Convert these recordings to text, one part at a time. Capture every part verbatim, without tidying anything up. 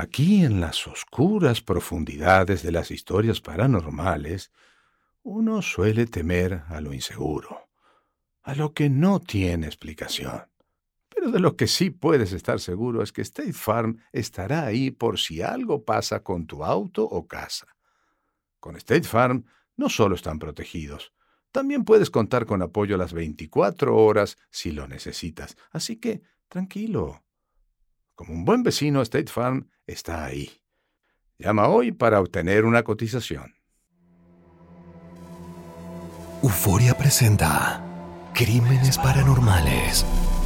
Aquí en las oscuras profundidades de las historias paranormales, uno suele temer a lo inseguro, a lo que no tiene explicación. Pero de lo que sí puedes estar seguro es que State Farm estará ahí por si algo pasa con tu auto o casa. Con State Farm no solo están protegidos, también puedes contar con apoyo las veinticuatro horas si lo necesitas. Así que, tranquilo. Como un buen vecino, State Farm está ahí. Llama hoy para obtener una cotización. Euforia presenta Crímenes Paranormales.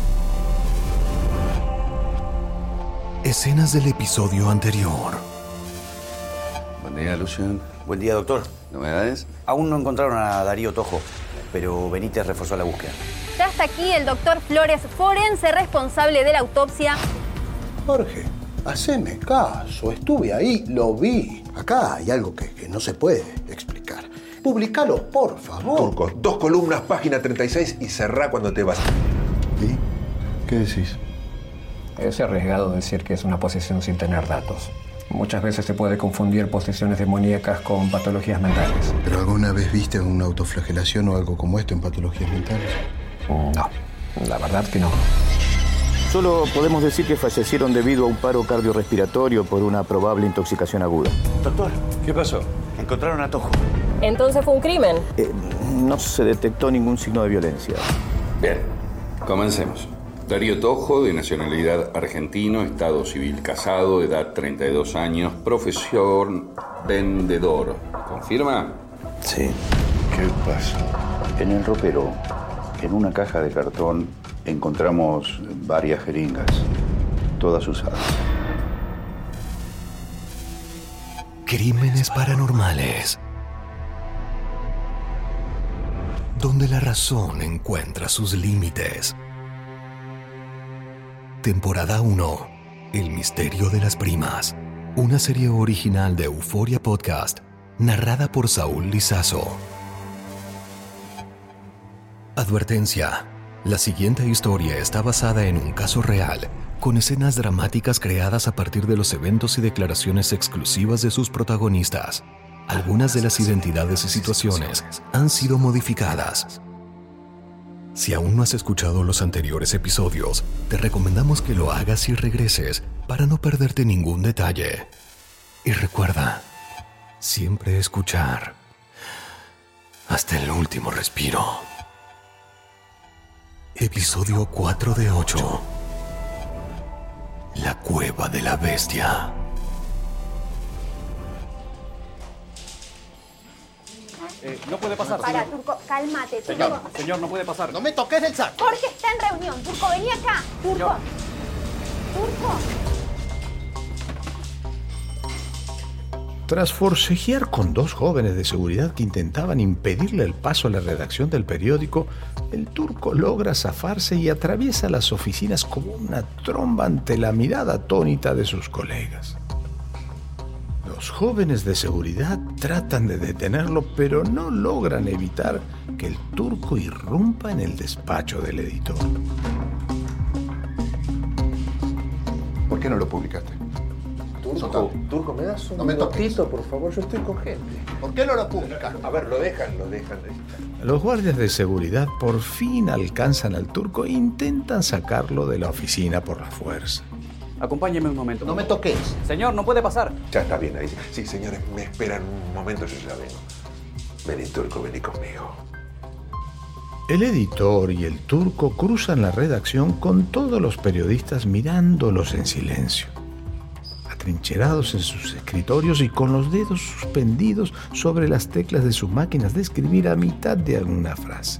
Escenas del episodio anterior. Buen día, Lucian. Buen día, doctor. ¿Novedades? Aún no encontraron a Darío Tojo, pero Benítez reforzó la búsqueda. Ya está aquí el doctor Flores, forense responsable de la autopsia. Jorge, haceme caso. Estuve ahí, lo vi. Acá hay algo que, que no se puede explicar. Publicalo, por favor. Turco, dos columnas, página treinta y seis y cerrá cuando te vas. ¿Y? ¿Qué decís? Es arriesgado decir que es una posesión sin tener datos. Muchas veces se puede confundir posesiones demoníacas con patologías mentales. ¿Pero alguna vez viste una autoflagelación o algo como esto en patologías mentales? No, la verdad que no. Solo podemos decir que fallecieron debido a un paro cardiorrespiratorio por una probable intoxicación aguda. Doctor, ¿Qué pasó? encontraron a Tojo. Entonces fue un crimen. Eh, no se detectó ningún signo de violencia. Bien, comencemos. Darío Tojo, de nacionalidad argentino, estado civil casado, edad treinta y dos años, profesión vendedor. ¿Confirma? Sí. ¿Qué pasó? En el ropero, en una caja de cartón, encontramos varias jeringas, todas usadas. Crímenes Paranormales. Donde la razón encuentra sus límites. Temporada uno. El misterio de las primas. Una serie original de Euforia Podcast, narrada por Saúl Lizazo. Advertencia. La siguiente historia está basada en un caso real, con escenas dramáticas creadas a partir de los eventos y declaraciones exclusivas de sus protagonistas. Algunas de las identidades y situaciones han sido modificadas. Si aún no has escuchado los anteriores episodios, te recomendamos que lo hagas y regreses para no perderte ningún detalle. Y recuerda, siempre escuchar hasta el último respiro. Episodio cuatro de ocho. La cueva de la bestia. Eh, no puede pasar, Para, señor. Turco, cálmate. Señor, Turco. señor, no puede pasar. ¡No me toques el saco! Jorge está en reunión. Turco, vení acá. Turco. Señor. Turco. Tras forcejear con dos jóvenes de seguridad que intentaban impedirle el paso a la redacción del periódico, el turco logra zafarse y atraviesa las oficinas como una tromba ante la mirada atónita de sus colegas. Los jóvenes de seguridad tratan de detenerlo, pero no logran evitar que el turco irrumpa en el despacho del editor. ¿Por qué no lo publicaste? Turco, Turco, ¿me das un No me minutito, por favor? Yo estoy con gente. ¿Por qué no lo publicaste? A ver, lo dejan, lo dejan. Los guardias de seguridad por fin alcanzan al turco e intentan sacarlo de la oficina por la fuerza. Acompáñeme un momento. No me toques. Señor, no puede pasar. Ya está bien ahí. Sí, señores, me esperan un momento, yo ya vengo. Vení, Turco, vení conmigo. El editor y el turco cruzan la redacción con todos los periodistas mirándolos en silencio, atrincherados en sus escritorios y con los dedos suspendidos sobre las teclas de sus máquinas de escribir a mitad de alguna frase.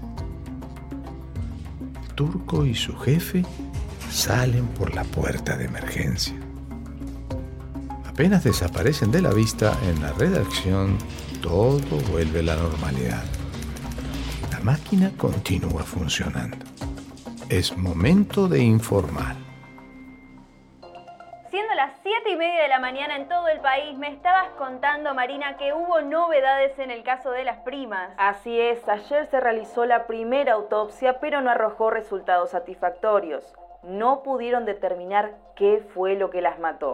El turco y su jefe salen por la puerta de emergencia. Apenas desaparecen de la vista en la redacción, todo vuelve a la normalidad. La máquina continúa funcionando. Es momento de informar. Siendo las siete y media de la mañana en todo el país, me estabas contando, Marina, que hubo novedades en el caso de las primas. Así es, ayer se realizó la primera autopsia, pero no arrojó resultados satisfactorios. No pudieron determinar qué fue lo que las mató.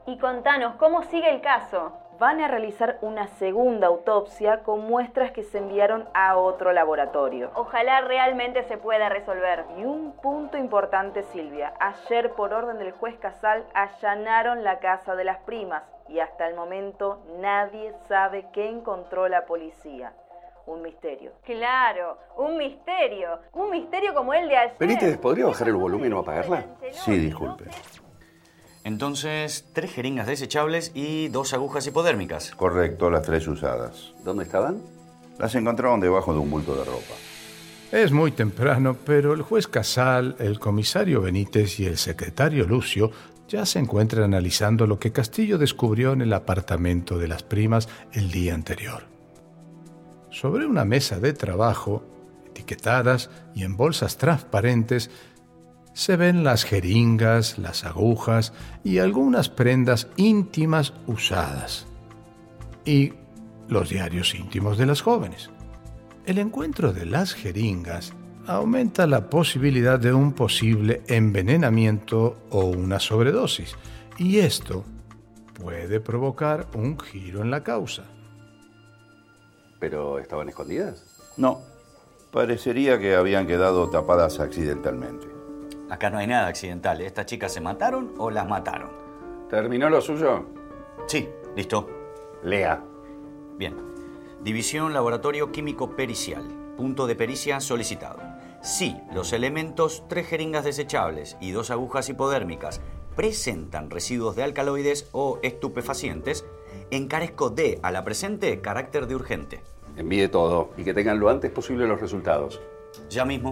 Y contanos, ¿cómo sigue el caso? Van a realizar una segunda autopsia con muestras que se enviaron a otro laboratorio. Ojalá realmente se pueda resolver. Y un punto importante, Silvia. Ayer, por orden del juez Casal, allanaron la casa de las primas y hasta el momento nadie sabe qué encontró la policía. Un misterio. Claro, un misterio. Un misterio como el de ayer. Benítez, ¿podría bajar el volumen o apagarla? Sí, disculpe. Entonces, tres jeringas desechables y dos agujas hipodérmicas. Correcto, las tres usadas. ¿Dónde estaban? Las encontraron debajo de un bulto de ropa. Es muy temprano, pero el juez Casal, el comisario Benítez y el secretario Lucio ya se encuentran analizando lo que Castillo descubrió en el apartamento de las primas el día anterior. Sobre una mesa de trabajo, etiquetadas y en bolsas transparentes, se ven las jeringas, las agujas y algunas prendas íntimas usadas. Y los diarios íntimos de las jóvenes. El encuentro de las jeringas aumenta la posibilidad de un posible envenenamiento o una sobredosis, y esto puede provocar un giro en la causa. ¿Pero estaban escondidas? No, parecería que habían quedado tapadas accidentalmente. Acá no hay nada accidental. ¿Estas chicas se mataron o las mataron? ¿Terminó lo suyo? Sí, listo. Lea. Bien. División Laboratorio Químico Pericial. Punto de pericia solicitado. Si los elementos tres jeringas desechables y dos agujas hipodérmicas presentan residuos de alcaloides o estupefacientes, encarezco de a la presente carácter de urgente. Envíe todo y que tengan lo antes posible los resultados. Ya mismo.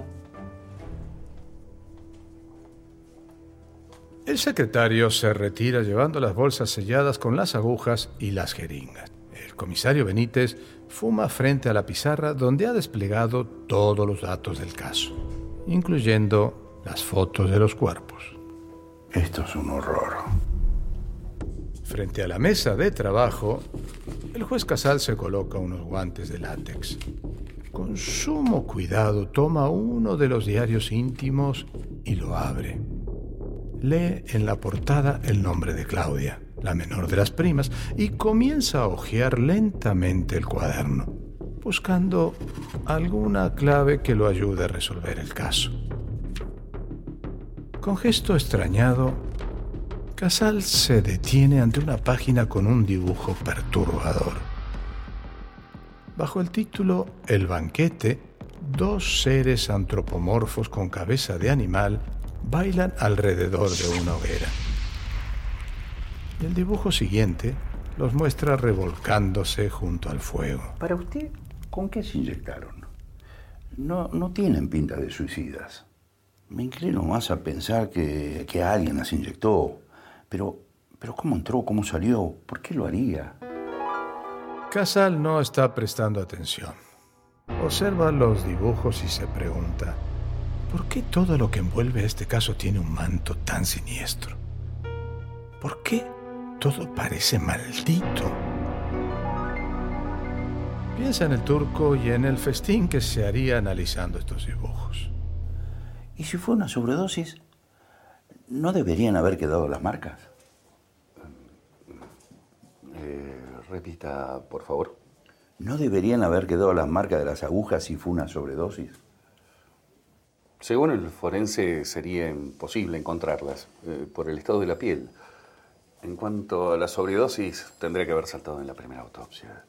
El secretario se retira llevando las bolsas selladas con las agujas y las jeringas. El comisario Benítez fuma frente a la pizarra donde ha desplegado todos los datos del caso, incluyendo las fotos de los cuerpos. Esto es un horror. Frente a la mesa de trabajo, el juez Casal se coloca unos guantes de látex. Con sumo cuidado toma uno de los diarios íntimos y lo abre. Lee en la portada el nombre de Claudia, la menor de las primas, y comienza a hojear lentamente el cuaderno, buscando alguna clave que lo ayude a resolver el caso. Con gesto extrañado, Casal se detiene ante una página con un dibujo perturbador. Bajo el título El banquete, dos seres antropomorfos con cabeza de animal bailan alrededor de una hoguera. Y el dibujo siguiente los muestra revolcándose junto al fuego. Para usted, ¿con qué se inyectaron? No, no tienen pinta de suicidas. Me inclino más a pensar que, que alguien las inyectó. Pero, pero ¿cómo entró? ¿Cómo salió? ¿Por qué lo haría? Casal no está prestando atención. Observa los dibujos y se pregunta: ¿por qué todo lo que envuelve este caso tiene un manto tan siniestro? ¿Por qué todo parece maldito? Piensa en el turco y en el festín que se haría analizando estos dibujos. ¿Y si fue una sobredosis? ¿No deberían haber quedado las marcas? Eh, repita, por favor. ¿No deberían haber quedado las marcas de las agujas si fue una sobredosis? Según el forense, sería imposible encontrarlas eh, por el estado de la piel. En cuanto a la sobredosis, tendría que haber saltado en la primera autopsia.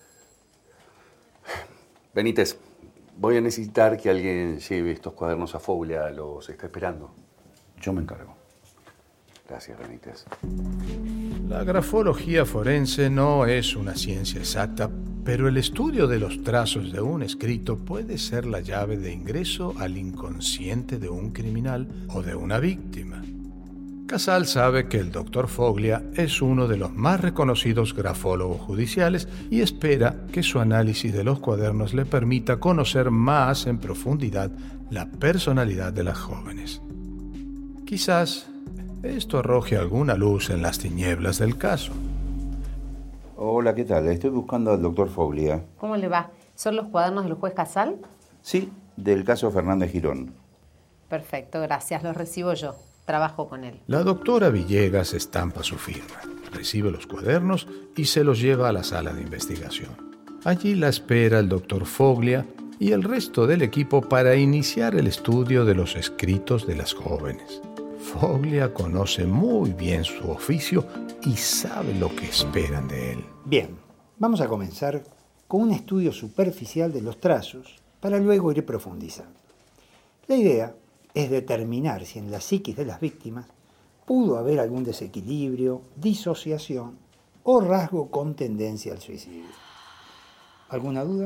Benítez, voy a necesitar que alguien lleve estos cuadernos a Foglia. Los está esperando. Yo me encargo. Gracias, Benítez. La grafología forense no es una ciencia exacta, pero el estudio de los trazos de un escrito puede ser la llave de ingreso al inconsciente de un criminal o de una víctima. Casal sabe que el doctor Foglia es uno de los más reconocidos grafólogos judiciales y espera que su análisis de los cuadernos le permita conocer más en profundidad la personalidad de las jóvenes. Quizás esto arroje alguna luz en las tinieblas del caso. Hola, ¿qué tal? Estoy buscando al doctor Foglia. ¿Cómo le va? ¿Son los cuadernos del juez Casal? Sí, del caso Fernández Girón. Perfecto, gracias. Los recibo yo. Trabajo con él. La doctora Villegas estampa su firma. recibe los cuadernos y se los lleva a la sala de investigación. Allí la espera el doctor Foglia y el resto del equipo para iniciar el estudio de los escritos de las jóvenes. Foglia conoce muy bien su oficio y sabe lo que esperan de él. Bien, vamos a comenzar con un estudio superficial de los trazos para luego ir profundizando. La idea es determinar si en la psiquis de las víctimas pudo haber algún desequilibrio, disociación o rasgo con tendencia al suicidio. ¿Alguna duda?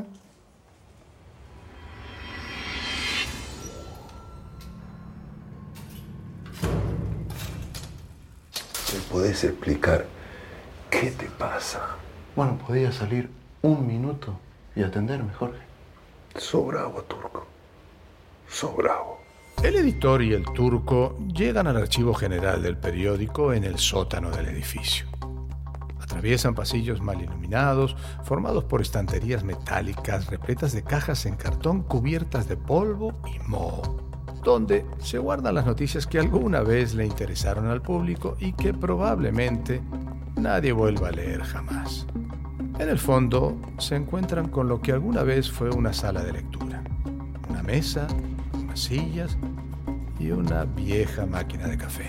¿Me podés explicar qué te pasa? Bueno, podía salir un minuto y atenderme, Jorge. Sos bravo, Turco. Sos bravo. El editor y el Turco llegan al archivo general del periódico en el sótano del edificio. Atraviesan pasillos mal iluminados, formados por estanterías metálicas repletas de cajas en cartón cubiertas de polvo y moho, donde se guardan las noticias que alguna vez le interesaron al público y que probablemente nadie vuelva a leer jamás. En el fondo se encuentran con lo que alguna vez fue una sala de lectura, una mesa, unas sillas y una vieja máquina de café.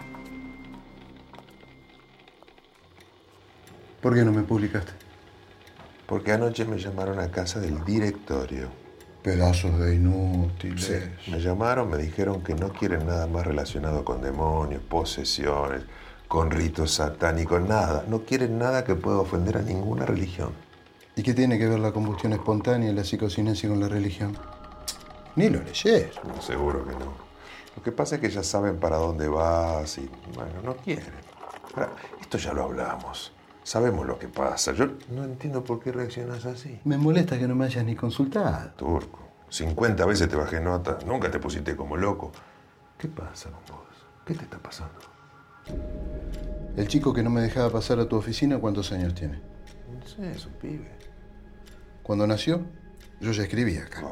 ¿Por qué no me publicaste? Porque anoche me llamaron a casa del directorio. Pedazos de inútiles. Sí, me llamaron, me dijeron que no quieren nada más relacionado con demonios, posesiones, con ritos satánicos, nada. No quieren nada que pueda ofender a ninguna religión. ¿Y qué tiene que ver la combustión espontánea y la psicocinesia con la religión? Ni lo leyeron. No, seguro que no. Lo que pasa es que ya saben para dónde vas y, bueno, no quieren. Ahora, esto ya lo hablamos. Sabemos lo que pasa. Yo no entiendo por qué reaccionas así. Me molesta que no me hayas ni consultado. Turco, cincuenta veces te bajé nota. Nunca te pusiste como loco. ¿Qué pasa con vos? ¿Qué te está pasando? El chico que no me dejaba pasar a tu oficina, ¿cuántos años tiene? No sé, es un pibe. Cuando nació, yo ya escribía acá.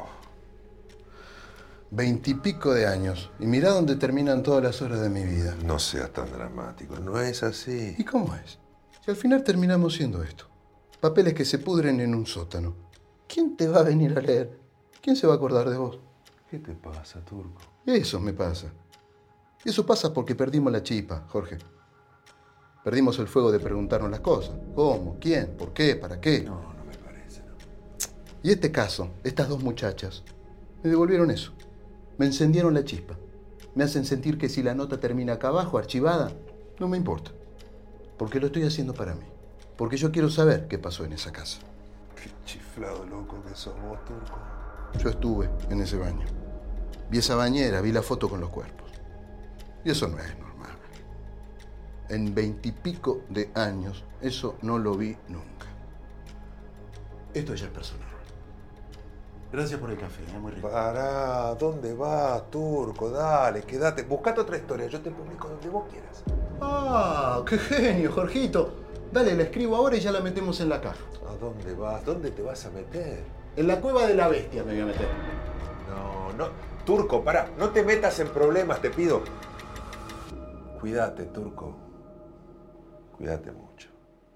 Veintipico de años. Y mirá dónde terminan todas las horas de mi vida. No seas tan dramático. No es así. ¿Y cómo es? Si al final terminamos siendo esto. Papeles que se pudren en un sótano. ¿Quién te va a venir a leer? ¿Quién se va a acordar de vos? ¿Qué te pasa, Turco? Eso me pasa. Y eso pasa porque perdimos la chispa, Jorge. Perdimos el fuego de preguntarnos las cosas. ¿Cómo? ¿Quién? ¿Por qué? ¿Para qué? No, no me parece, no. Y este caso, estas dos muchachas, me devolvieron eso. Me encendieron la chispa. Me hacen sentir que si la nota termina acá abajo, archivada, no me importa. Porque lo estoy haciendo para mí. Porque yo quiero saber qué pasó en esa casa. Qué chiflado loco que sos vos, Turco. Yo estuve en ese baño. Vi esa bañera, vi la foto con los cuerpos. Y eso no es normal. En veintipico de años, eso no lo vi nunca. Esto ya es personal. Gracias por el café, es muy rico. Pará, ¿dónde vas, Turco? Dale, quédate. Buscate otra historia, yo te publico donde vos quieras. ¡Ah, qué genio, Jorgito! Dale, la escribo ahora y ya la metemos en la caja. ¿A dónde vas? ¿Dónde te vas a meter? En la cueva de la bestia me voy a meter. No, no. Turco, pará, no te metas en problemas, te pido. Cuídate, Turco. Cuídate mucho.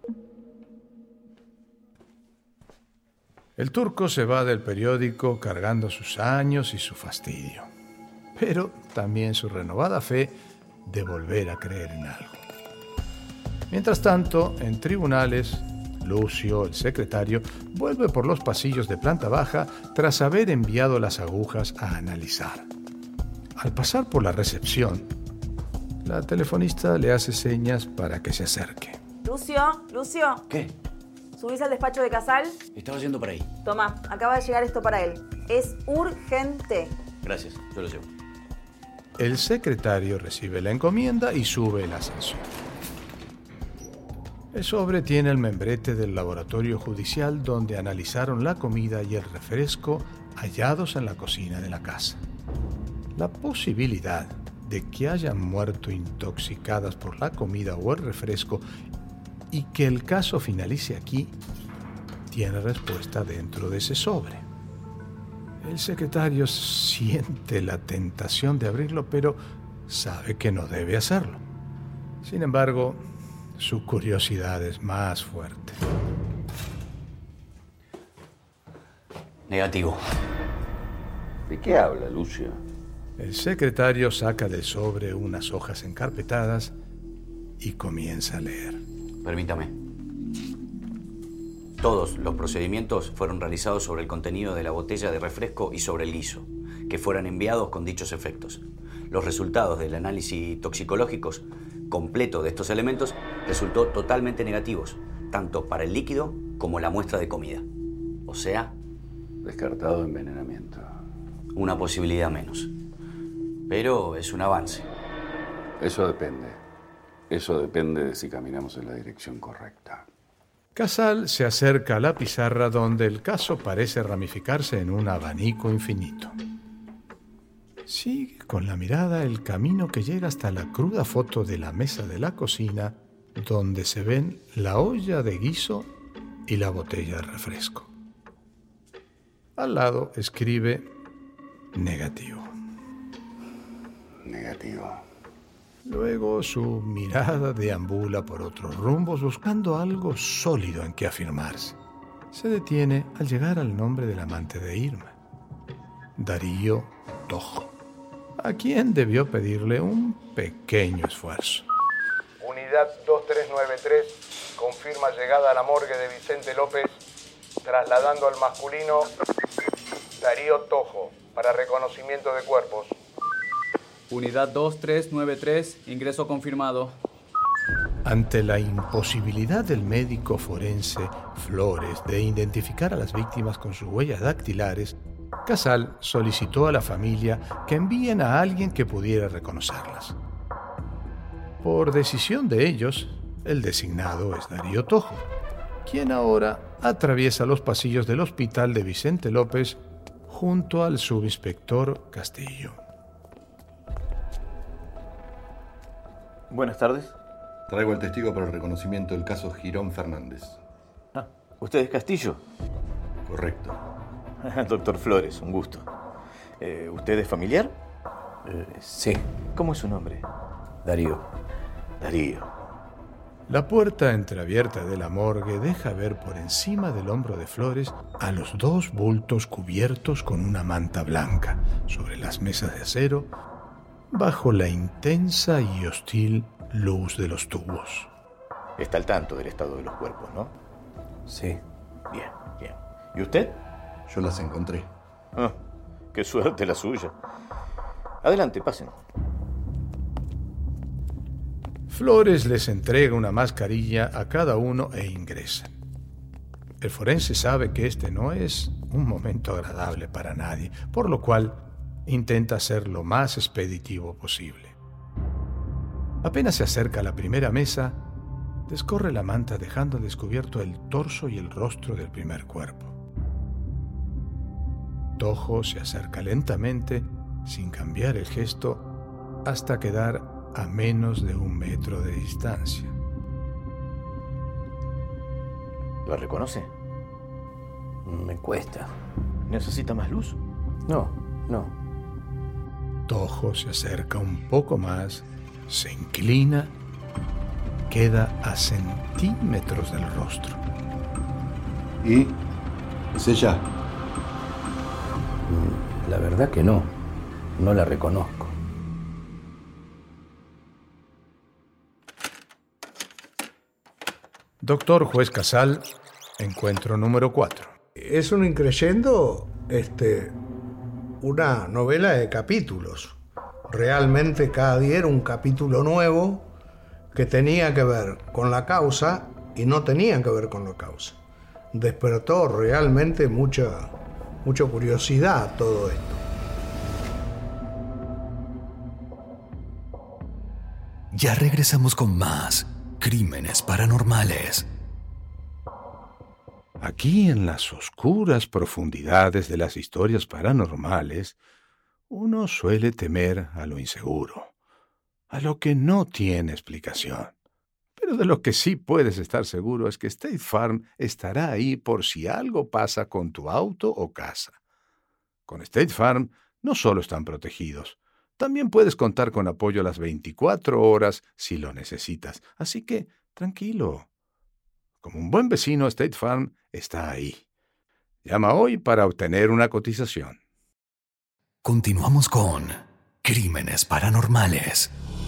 El Turco se va del periódico cargando sus años y su fastidio, pero también su renovada fe de volver a creer en algo. Mientras tanto, en tribunales, Lucio, el secretario, vuelve por los pasillos de planta baja tras haber enviado las agujas a analizar. Al pasar por la recepción, la telefonista le hace señas para que se acerque. Lucio, Lucio. ¿Qué? ¿Subís al despacho de Casal? Estaba yendo por ahí. Toma, acaba de llegar esto para él. Es urgente. Gracias, yo lo llevo. El secretario recibe la encomienda y sube el ascensor. El sobre tiene el membrete del laboratorio judicial donde analizaron la comida y el refresco hallados en la cocina de la casa. La posibilidad de que hayan muerto intoxicadas por la comida o el refresco y que el caso finalice aquí tiene respuesta dentro de ese sobre. El secretario siente la tentación de abrirlo, pero sabe que no debe hacerlo. Sin embargo, su curiosidad es más fuerte. Negativo. ¿De qué habla, Lucio? El secretario saca del sobre unas hojas encarpetadas y comienza a leer. Permítame. Todos los procedimientos fueron realizados sobre el contenido de la botella de refresco y sobre el guiso, que fueran enviados con dichos efectos. Los resultados del análisis toxicológicos completo de estos elementos resultó totalmente negativos, tanto para el líquido como la muestra de comida. O sea... Descartado envenenamiento. Una posibilidad menos. Pero es un avance. Eso depende. Eso depende de si caminamos en la dirección correcta. Casal se acerca a la pizarra donde el caso parece ramificarse en un abanico infinito. Sigue con la mirada el camino que llega hasta la cruda foto de la mesa de la cocina, donde se ven la olla de guiso y la botella de refresco. Al lado escribe negativo. Negativo. Luego su mirada deambula por otros rumbos buscando algo sólido en que afirmarse. Se detiene al llegar al nombre del amante de Irma, Darío Tojo, a quien debió pedirle un pequeño esfuerzo. Unidad dos tres nueve tres confirma llegada a la morgue de Vicente López, trasladando al masculino Darío Tojo para reconocimiento de cuerpos. Unidad dos tres nueve tres, ingreso confirmado. Ante la imposibilidad del médico forense Flores de identificar a las víctimas con sus huellas dactilares, Casal solicitó a la familia que envíen a alguien que pudiera reconocerlas. Por decisión de ellos, el designado es Darío Tojo, quien ahora atraviesa los pasillos del hospital de Vicente López junto al subinspector Castillo. Buenas tardes. Traigo al testigo para el reconocimiento del caso Girón Fernández. Ah, ¿usted es Castillo? Correcto. Doctor Flores, un gusto. Eh, ¿Usted es familiar? Eh, sí. ¿Cómo es su nombre? Darío. Darío. La puerta entreabierta de la morgue deja ver por encima del hombro de Flores a los dos bultos cubiertos con una manta blanca sobre las mesas de acero, bajo la intensa y hostil luz de los tubos. Está al tanto del estado de los cuerpos, ¿no? Sí. Bien, bien. ¿Y usted? Yo las encontré. Ah, qué suerte la suya. Adelante, pasen. Flores les entrega una mascarilla a cada uno e ingresan. El forense sabe que este no es un momento agradable para nadie, por lo cual intenta ser lo más expeditivo posible. Apenas se acerca a la primera mesa, descorre la manta dejando descubierto el torso y el rostro del primer cuerpo. Tojo se acerca lentamente, sin cambiar el gesto, hasta quedar a menos de un metro de distancia. ¿Lo reconoce? Me cuesta. ¿Necesita más luz? No, no. Tojo se acerca un poco más, se inclina, queda a centímetros del rostro. ¿Y? ¿Es ella? La verdad que no. No la reconozco. Doctor Juez Casal, encuentro número cuatro. Es un increyendo, este, una novela de capítulos. Realmente cada día era un capítulo nuevo que tenía que ver con la causa y no tenía que ver con la causa. Despertó realmente mucha, mucha curiosidad todo esto. Ya regresamos con más Crímenes Paranormales. Aquí en las oscuras profundidades de las historias paranormales, uno suele temer a lo inseguro, a lo que no tiene explicación. Pero de lo que sí puedes estar seguro es que State Farm estará ahí por si algo pasa con tu auto o casa. Con State Farm no solo están protegidos, también puedes contar con apoyo las veinticuatro horas si lo necesitas. Así que Tranquilo. Como un buen vecino, State Farm está ahí. Llama hoy para obtener una cotización. Continuamos con Crímenes Paranormales.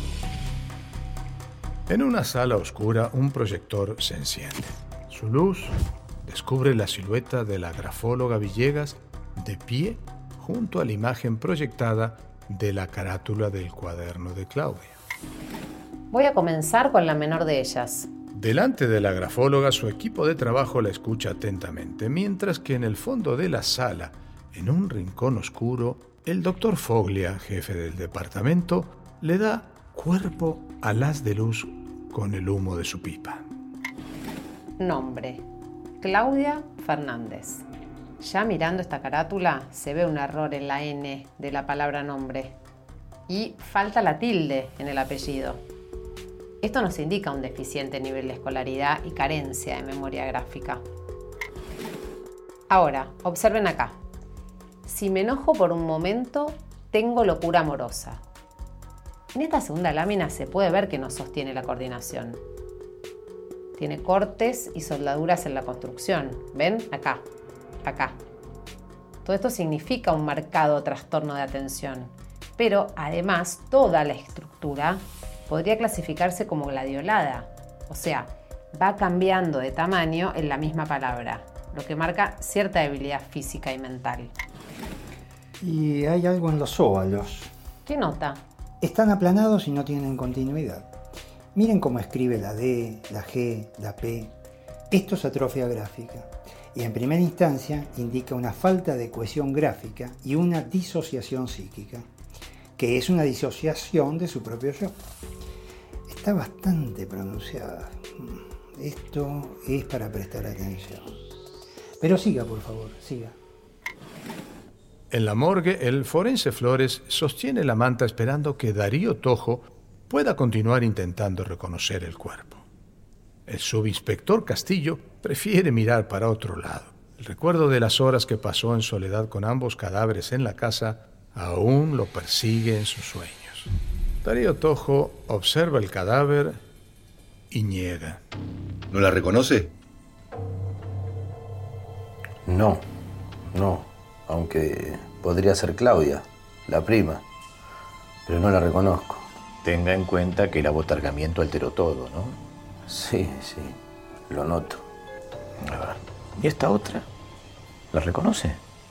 En una sala oscura, un proyector se enciende. Su luz descubre la silueta de la grafóloga Villegas de pie junto a la imagen proyectada de la carátula del cuaderno de Claudia. Voy a comenzar con la menor de ellas. Delante de la grafóloga, su equipo de trabajo la escucha atentamente, mientras que en el fondo de la sala, en un rincón oscuro, el doctor Foglia, jefe del departamento, le da cuerpo al haz de luz con el humo de su pipa. Nombre: Claudia Fernández. Ya mirando esta carátula se ve un error en la N de la palabra nombre y falta la tilde en el apellido. Esto nos indica un deficiente nivel de escolaridad y carencia de memoria gráfica. Ahora, observen acá. Si me enojo por un momento, tengo locura amorosa. En esta segunda lámina se puede ver que no sostiene la coordinación. Tiene cortes y soldaduras en la construcción. ¿Ven? Acá, acá. Todo esto significa un marcado trastorno de atención. Pero además, toda la estructura podría clasificarse como gladiolada. O sea, va cambiando de tamaño en la misma palabra, lo que marca cierta debilidad física y mental. Y hay algo en los óvalos. ¿Qué nota? Están aplanados y no tienen continuidad. Miren cómo escribe la D, la G, la P. Esto es atrofia gráfica. Y en primera instancia indica una falta de cohesión gráfica y una disociación psíquica, que es una disociación de su propio yo. Está bastante pronunciada. Esto es para prestar atención. Pero siga, por favor, siga. En la morgue, el forense Flores sostiene la manta esperando que Darío Tojo pueda continuar intentando reconocer el cuerpo. El subinspector Castillo prefiere mirar para otro lado. El recuerdo de las horas que pasó en soledad con ambos cadáveres en la casa aún lo persigue en sus sueños. Darío Tojo observa el cadáver y niega. ¿No la reconoce? No, no. Aunque podría ser Claudia, la prima. Pero no la reconozco. Tenga en cuenta que el abotargamiento alteró todo, ¿no? Sí, sí. Lo noto. A ver. ¿Y esta otra? ¿La reconoce?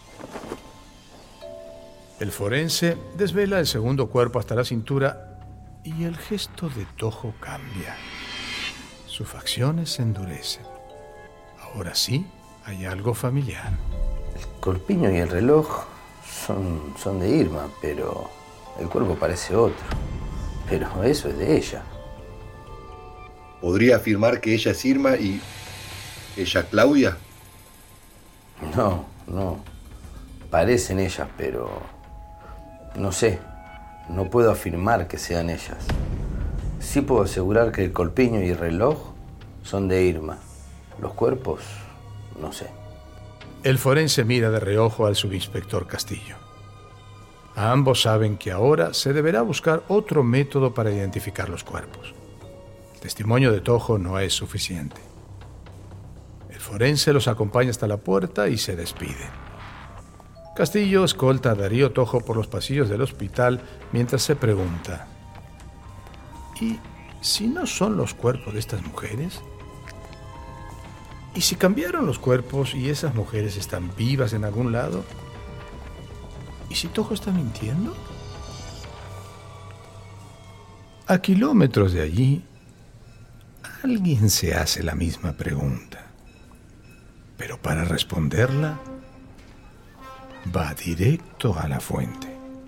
El forense desvela el segundo cuerpo hasta la cintura y el gesto de Tojo cambia. Sus facciones se endurecen. Ahora sí, hay algo familiar. El corpiño y el reloj son, son de Irma, pero el cuerpo parece otro. Pero eso es de ella. ¿Podría afirmar que ella es Irma y ella Claudia? No, no. Parecen ellas, pero no sé. No puedo afirmar que sean ellas. Sí puedo asegurar que el corpiño y el reloj son de Irma. Los cuerpos, no sé. El forense mira de reojo al subinspector Castillo. Ambos saben que ahora se deberá buscar otro método para identificar los cuerpos. El testimonio de Tojo no es suficiente. El forense los acompaña hasta la puerta y se despide. Castillo escolta a Darío Tojo por los pasillos del hospital mientras se pregunta: ¿y si no son los cuerpos de estas mujeres? ¿Y si cambiaron los cuerpos y esas mujeres están vivas en algún lado? ¿Y si Tojo está mintiendo? A kilómetros de allí, alguien se hace la misma pregunta. Pero para responderla, va directo a la fuente.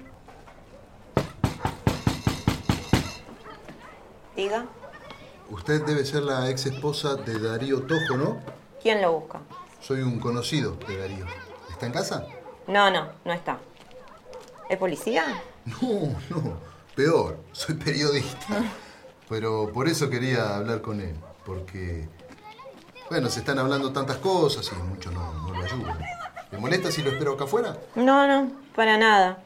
Diga. Usted debe ser la ex esposa de Darío Tojo, ¿no? ¿Quién lo busca? Soy un conocido de Darío. ¿Está en casa? No, no, no está. ¿Es policía? No, no. Peor, soy periodista. Pero por eso quería hablar con él. Porque, bueno, se están hablando tantas cosas y muchos no, no lo ayudan. ¿Le molesta si lo espero acá afuera? No, no, para nada.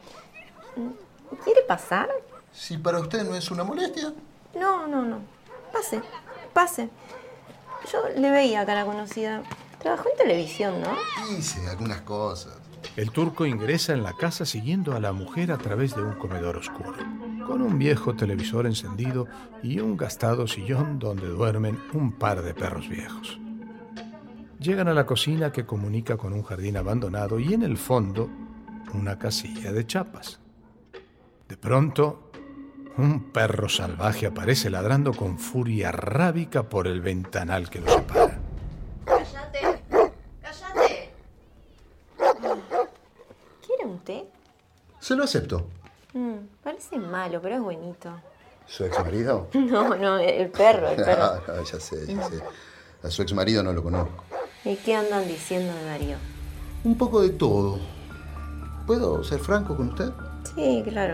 ¿Quiere pasar? Si para usted no es una molestia. No, no, no. Pase. Pase. Yo le veía cara conocida. Trabajó en televisión, ¿no? Hice algunas cosas. El turco ingresa en la casa siguiendo a la mujer a través de un comedor oscuro, con un viejo televisor encendido y un gastado sillón donde duermen un par de perros viejos. Llegan a la cocina que comunica con un jardín abandonado y en el fondo una casilla de chapas. De pronto, un perro salvaje aparece ladrando con furia rábica por el ventanal que lo separa. ¡Cállate! ¡Cállate! ¿Quiere un té? Se lo acepto. Mm, parece malo, pero es buenito. ¿Su ex marido? No, no, el perro, el perro. Ah, no, ya sé, ya sé. A su ex marido no lo conozco. ¿Y qué andan diciendo de Darío? Un poco de todo. ¿Puedo ser franco con usted? Sí, claro.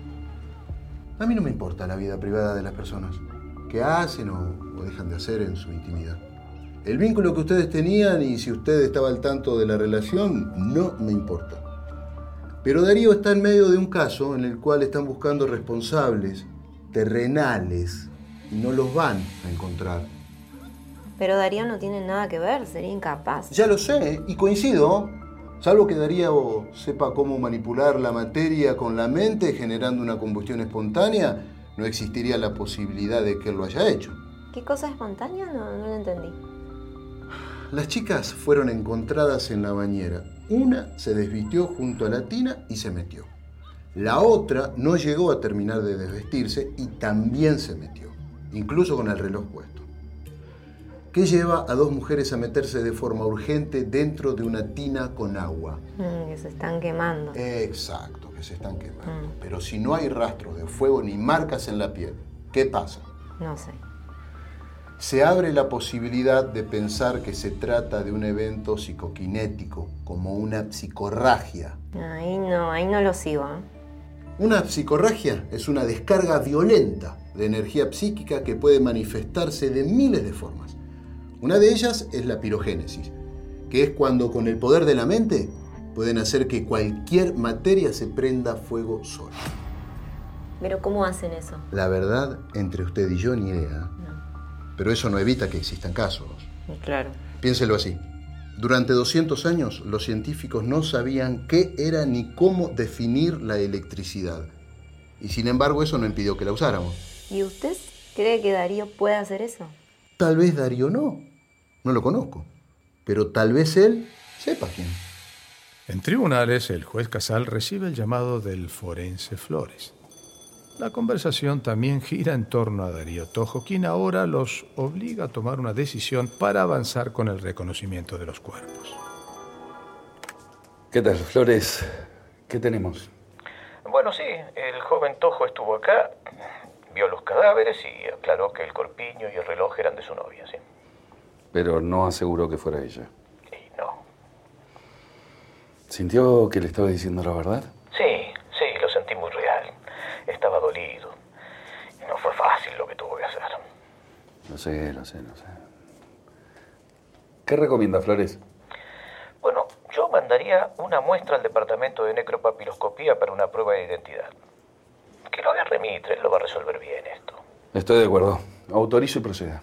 A mí no me importa la vida privada de las personas. Qué hacen o, o dejan de hacer en su intimidad. El vínculo que ustedes tenían y si usted estaba al tanto de la relación, no me importa. Pero Darío está en medio de un caso en el cual están buscando responsables terrenales y no los van a encontrar. Pero Darío no tiene nada que ver, sería incapaz. Ya lo sé, y coincido. Salvo que Darío sepa cómo manipular la materia con la mente generando una combustión espontánea, no existiría la posibilidad de que él lo haya hecho. ¿Qué cosa espontánea? No, no lo entendí. Las chicas fueron encontradas en la bañera. Una se desvistió junto a la tina y se metió. La otra no llegó a terminar de desvestirse y también se metió, incluso con el reloj puesto. ¿Qué lleva a dos mujeres a meterse de forma urgente dentro de una tina con agua? Mm, que se están quemando. Exacto, que se están quemando. Mm. Pero si no hay rastros de fuego ni marcas en la piel, ¿qué pasa? No sé. Se abre la posibilidad de pensar que se trata de un evento psicoquinético, como una psicorragia. Ahí no, ahí no lo sigo, ¿eh? Una psicorragia es una descarga violenta de energía psíquica que puede manifestarse de miles de formas. Una de ellas es la pirogénesis, que es cuando con el poder de la mente pueden hacer que cualquier materia se prenda fuego sola. ¿Pero cómo hacen eso? La verdad, entre usted y yo ni idea. No. Pero eso no evita que existan casos. Claro. Piénselo así. Durante doscientos años, los científicos no sabían qué era ni cómo definir la electricidad. Y sin embargo, eso no impidió que la usáramos. ¿Y usted cree que Darío puede hacer eso? Tal vez Darío no. No lo conozco. Pero tal vez él sepa quién. En tribunales, el juez Casal recibe el llamado del forense Flores. La conversación también gira en torno a Darío Tojo, quien ahora los obliga a tomar una decisión para avanzar con el reconocimiento de los cuerpos. ¿Qué tal, Flores? ¿Qué tenemos? Bueno, sí, el joven Tojo estuvo acá, vio los cadáveres y aclaró que el corpiño y el reloj eran de su novia, ¿sí? Pero no aseguró que fuera ella. Y no. ¿Sintió que le estaba diciendo la verdad? Sí, sí, lo sentí muy real. Estaba dolido. No fue fácil lo que tuvo que hacer. Lo sé, lo sé, lo sé. ¿Qué recomienda, Flores? Bueno, yo mandaría una muestra al departamento de necropapiloscopía para una prueba de identidad. Que lo agarre Mitre, lo va a resolver bien esto. Estoy de acuerdo. Autorizo y proceda.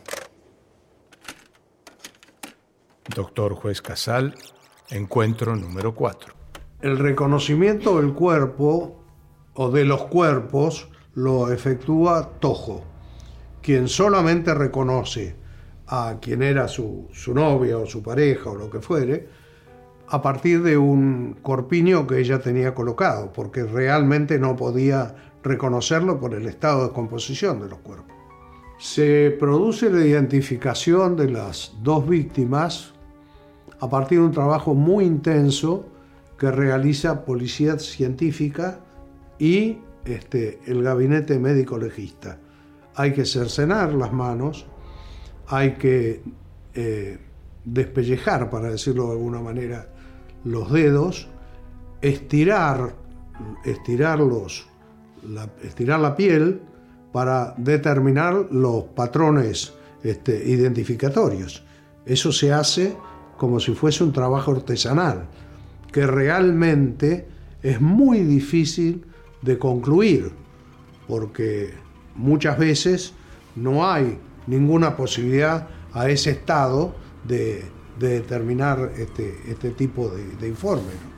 Doctor Juez Casal, encuentro número cuatro. El reconocimiento del cuerpo o de los cuerpos lo efectúa Tojo, quien solamente reconoce a quien era su, su novia o su pareja o lo que fuere, a partir de un corpiño que ella tenía colocado, porque realmente no podía reconocerlo por el estado de composición de los cuerpos. Se produce la identificación de las dos víctimas a partir de un trabajo muy intenso que realiza Policía Científica y este, el gabinete médico legista. Hay que cercenar las manos, hay que eh, despellejar, para decirlo de alguna manera, los dedos, estirar, estirar, los, la, estirar la piel para determinar los patrones este, identificatorios. Eso se hace como si fuese un trabajo artesanal, que realmente es muy difícil de concluir, porque muchas veces no hay ninguna posibilidad a ese Estado de, de determinar este, este tipo de, de informe, ¿no?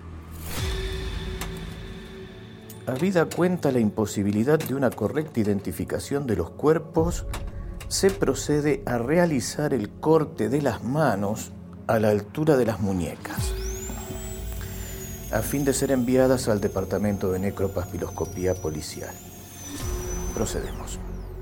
Habida cuenta la imposibilidad de una correcta identificación de los cuerpos, se procede a realizar el corte de las manos a la altura de las muñecas, a fin de ser enviadas al Departamento de Necropapiloscopía Policial. Procedemos.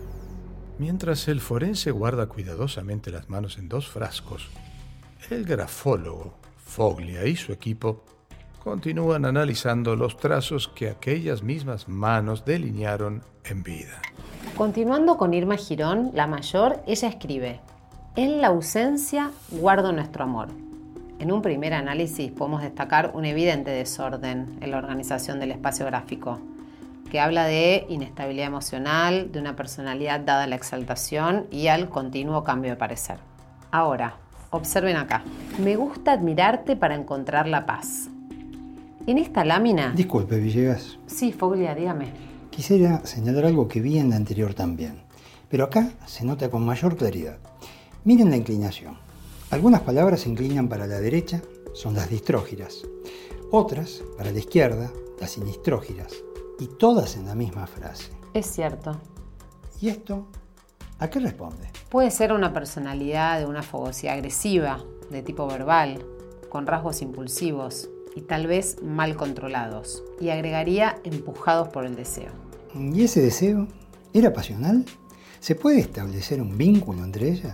Mientras el forense guarda cuidadosamente las manos en dos frascos, el grafólogo, Foglia y su equipo continúan analizando los trazos que aquellas mismas manos delinearon en vida. Continuando con Irma Girón, la mayor, ella escribe: en la ausencia guardo nuestro amor. En un primer análisis podemos destacar un evidente desorden en la organización del espacio gráfico, que habla de inestabilidad emocional, de una personalidad dada a la exaltación y al continuo cambio de parecer. Ahora, observen acá. Me gusta admirarte para encontrar la paz. En esta lámina... Disculpe, Villegas. Sí, Foglia, dígame. Quisiera señalar algo que vi en la anterior también, pero acá se nota con mayor claridad. Miren la inclinación. Algunas palabras se inclinan para la derecha, son las distrógiras. Otras, para la izquierda, las sinistrógiras. Y todas en la misma frase. Es cierto. ¿Y esto a qué responde? Puede ser una personalidad de una fogosidad agresiva, de tipo verbal, con rasgos impulsivos y tal vez mal controlados. Y agregaría empujados por el deseo. ¿Y ese deseo era pasional? ¿Se puede establecer un vínculo entre ellas?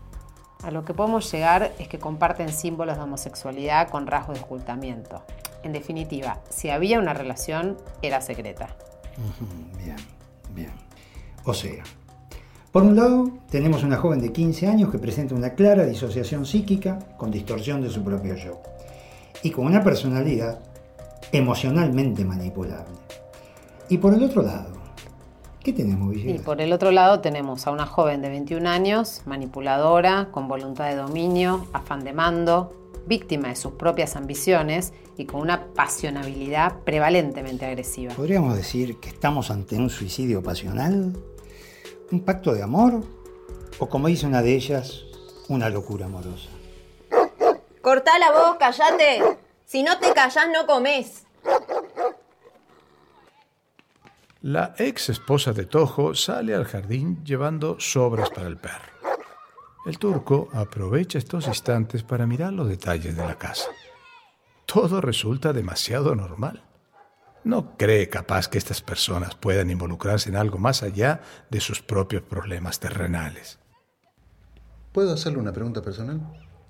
A lo que podemos llegar es que comparten símbolos de homosexualidad con rasgos de ocultamiento. En definitiva, si había una relación, era secreta. Bien, bien. O sea, por un lado, tenemos una joven de quince años que presenta una clara disociación psíquica con distorsión de su propio yo y con una personalidad emocionalmente manipulable. Y por el otro lado, ¿qué tenemos, Villegas? Y por el otro lado tenemos a una joven de veintiún años, manipuladora, con voluntad de dominio, afán de mando, víctima de sus propias ambiciones y con una pasionabilidad prevalentemente agresiva. ¿Podríamos decir que estamos ante un suicidio pasional? ¿Un pacto de amor? ¿O, como dice una de ellas, una locura amorosa? Cortá la voz, callate. Si no te callás, no comés. La ex esposa de Tojo sale al jardín llevando sobras para el perro. El turco aprovecha estos instantes para mirar los detalles de la casa. Todo resulta demasiado normal. No cree capaz que estas personas puedan involucrarse en algo más allá de sus propios problemas terrenales. ¿Puedo hacerle una pregunta personal?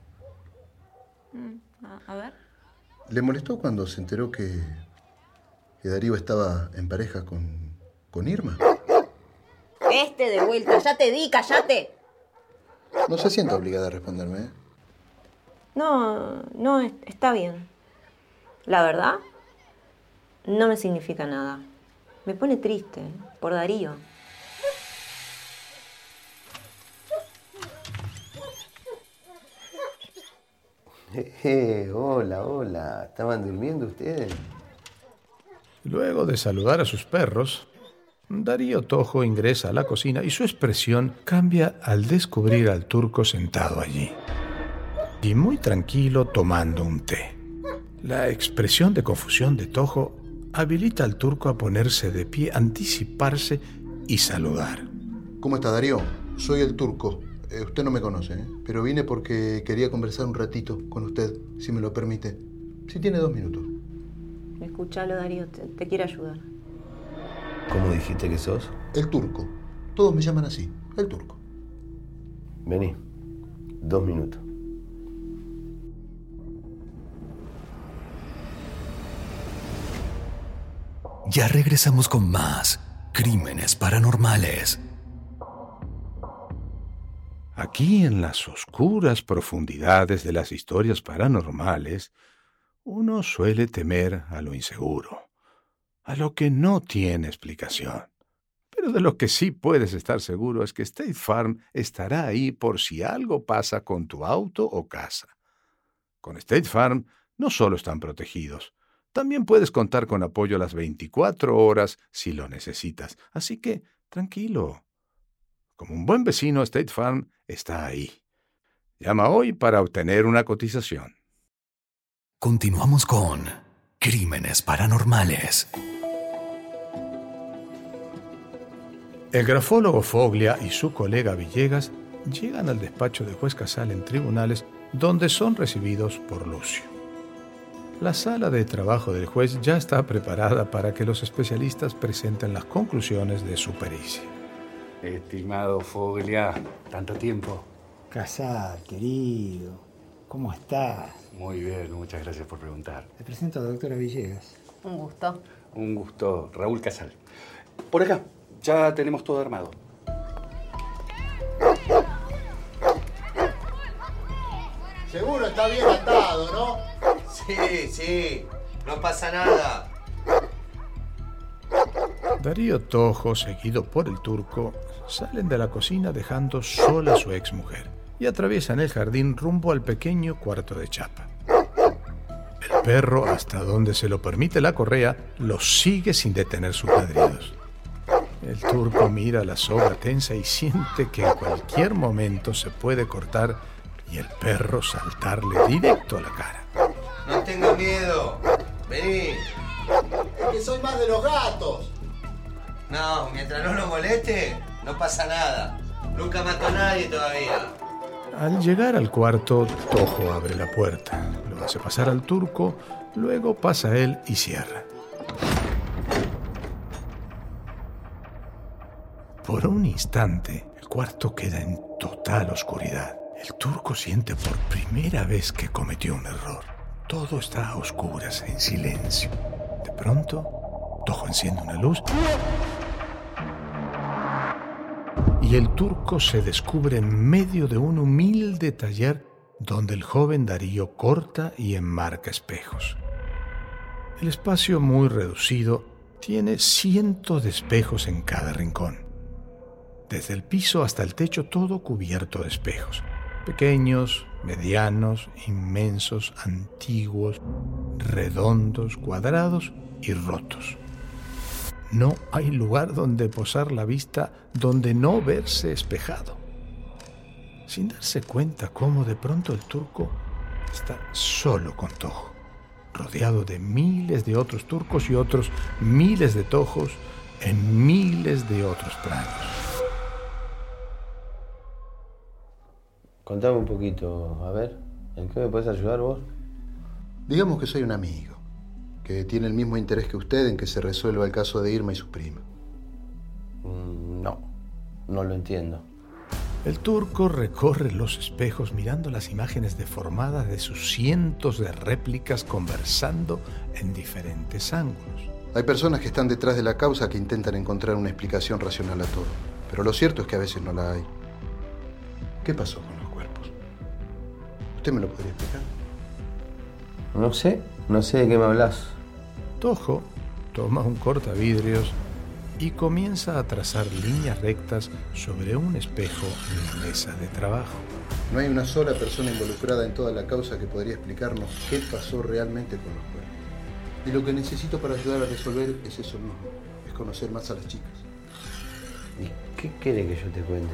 A ver. ¿Le molestó cuando se enteró que, que Darío estaba en pareja con, con Irma? Este de vuelta, ya te di, callate. No se sienta obligada a responderme, ¿eh? No, no, está bien. La verdad, no me significa nada. Me pone triste por Darío. Eh, hola, hola. ¿Estaban durmiendo ustedes? Luego de saludar a sus perros, Darío Tojo ingresa a la cocina y su expresión cambia al descubrir al turco sentado allí y muy tranquilo tomando un té. La expresión de confusión de Tojo habilita al turco a ponerse de pie, anticiparse y saludar. ¿Cómo está, Darío? Soy el turco. Eh, usted no me conoce, ¿eh? Pero vine porque quería conversar un ratito con usted, si me lo permite. Si tiene dos minutos. Escuchalo, Darío, te, te quiere ayudar. ¿Cómo dijiste que sos? El turco. Todos me llaman así, el turco. Vení, dos minutos. Ya regresamos con más Crímenes Paranormales. Aquí en las oscuras profundidades de las historias paranormales, uno suele temer a lo inseguro, a lo que no tiene explicación. Pero de lo que sí puedes estar seguro es que State Farm estará ahí por si algo pasa con tu auto o casa. Con State Farm no solo están protegidos, también puedes contar con apoyo las veinticuatro horas si lo necesitas. Así que, tranquilo. Como un buen vecino, State Farm está ahí. Llama hoy para obtener una cotización. Continuamos con Crímenes Paranormales. El grafólogo Foglia y su colega Villegas llegan al despacho del juez Casal en tribunales, donde son recibidos por Lucio. La sala de trabajo del juez ya está preparada para que los especialistas presenten las conclusiones de su pericia. Estimado Foglia, tanto tiempo. Casal, querido, ¿cómo estás? Muy bien, muchas gracias por preguntar. Te presento a la doctora Villegas. Un gusto. Un gusto, Raúl Casal. Por acá, ya tenemos todo armado. Seguro está bien atado, ¿no? Sí, sí, no pasa nada. Darío Tojo, seguido por el Turco, salen de la cocina dejando sola a su exmujer y atraviesan el jardín rumbo al pequeño cuarto de chapa. El perro, hasta donde se lo permite la correa, los sigue sin detener sus ladridos. El Turco mira la soga tensa y siente que en cualquier momento se puede cortar y el perro saltarle directo a la cara. No tengas miedo. Vení. Es que soy más de los gatos. No, mientras no lo moleste, no pasa nada. Nunca mató a nadie todavía. Al llegar al cuarto, Tojo abre la puerta, lo hace pasar al Turco, luego pasa él y cierra. Por un instante, el cuarto queda en total oscuridad. El Turco siente por primera vez que cometió un error. Todo está a oscuras, en silencio. De pronto, Tojo enciende una luz y el Turco se descubre en medio de un humilde taller donde el joven Darío corta y enmarca espejos. El espacio, muy reducido, tiene cientos de espejos en cada rincón. Desde el piso hasta el techo, todo cubierto de espejos. Pequeños, medianos, inmensos, antiguos, redondos, cuadrados y rotos. No hay lugar donde posar la vista, donde no verse espejado. Sin darse cuenta cómo de pronto el Turco está solo con Tojo, rodeado de miles de otros turcos y otros miles de tojos en miles de otros planos. Contame un poquito, a ver, ¿en qué me puedes ayudar vos? Digamos que soy un amigo, que tiene el mismo interés que usted en que se resuelva el caso de Irma y su prima. Mm, no, no lo entiendo. El Turco recorre los espejos mirando las imágenes deformadas de sus cientos de réplicas conversando en diferentes ángulos. Hay personas que están detrás de la causa que intentan encontrar una explicación racional a todo, pero lo cierto es que a veces no la hay. ¿Qué pasó con los cuerpos? ¿Usted me lo podría explicar? No sé, no sé de qué me hablas. Tojo toma un cortavidrios y comienza a trazar líneas rectas sobre un espejo en la mesa de trabajo. No hay una sola persona involucrada en toda la causa que podría explicarnos qué pasó realmente con los cuerpos. Y lo que necesito para ayudar a resolver es eso mismo, es conocer más a las chicas. ¿Y qué quiere que yo te cuente?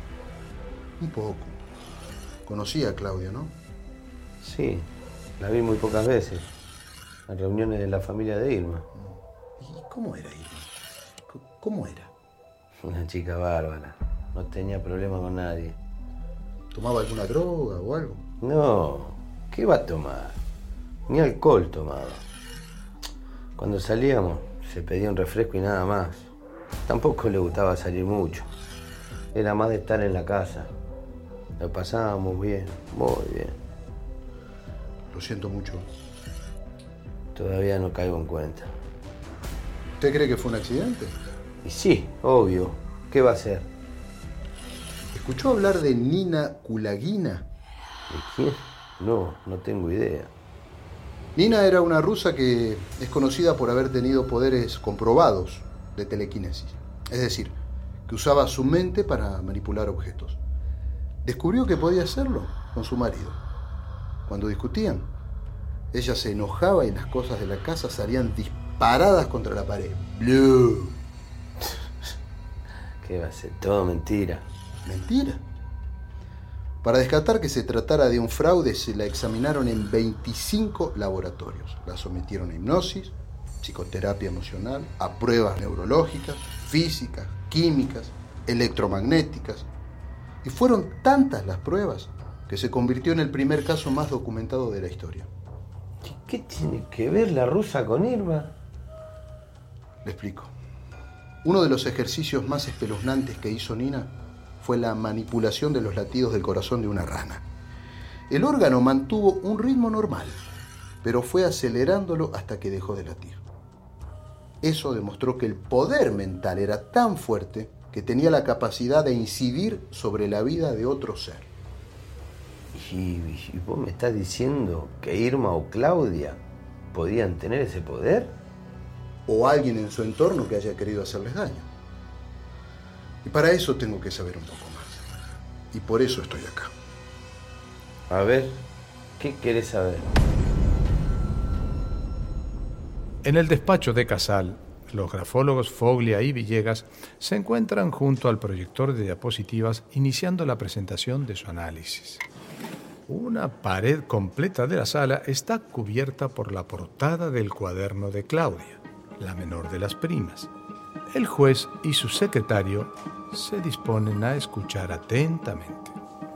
Un poco. Conocí a Claudia, ¿no? Sí, la vi muy pocas veces, en reuniones de la familia de Irma. ¿Y cómo era Irma? ¿Cómo era? Una chica bárbara, no tenía problema con nadie. ¿Tomaba alguna droga o algo? No, ¿qué va a tomar? Ni alcohol tomaba. Cuando salíamos se pedía un refresco y nada más. Tampoco le gustaba salir mucho. Era más de estar en la casa. Lo pasábamos bien, muy bien. Lo siento mucho. Todavía no caigo en cuenta. ¿Usted cree que fue un accidente? Y sí, obvio. ¿Qué va a ser? ¿Escuchó hablar de Nina Kulagina? ¿De quién? No, no tengo idea. Nina era una rusa que es conocida por haber tenido poderes comprobados de telequinesis. Es decir, que usaba su mente para manipular objetos. Descubrió que podía hacerlo con su marido. Cuando discutían, ella se enojaba y las cosas de la casa salían disparadas contra la pared. ¡Blue! ¿Qué va a ser? Todo mentira. Mentira. Para descartar que se tratara de un fraude, se la examinaron en veinticinco laboratorios. La sometieron a hipnosis, psicoterapia emocional, a pruebas neurológicas, físicas, químicas, electromagnéticas. Y fueron tantas las pruebas que se convirtió en el primer caso más documentado de la historia. ¿Qué tiene que ver la rusa con Irma? Le explico. Uno de los ejercicios más espeluznantes que hizo Nina fue la manipulación de los latidos del corazón de una rana. El órgano mantuvo un ritmo normal, pero fue acelerándolo hasta que dejó de latir. Eso demostró que el poder mental era tan fuerte que tenía la capacidad de incidir sobre la vida de otro ser. ¿Y, y vos me estás diciendo que Irma o Claudia podían tener ese poder? O alguien en su entorno que haya querido hacerles daño. Y para eso tengo que saber un poco más. Y por eso estoy acá. A ver, ¿qué querés saber? En el despacho de Casal, los grafólogos Foglia y Villegas se encuentran junto al proyector de diapositivas iniciando la presentación de su análisis. Una pared completa de la sala está cubierta por la portada del cuaderno de Claudia, la menor de las primas. El juez y su secretario se disponen a escuchar atentamente.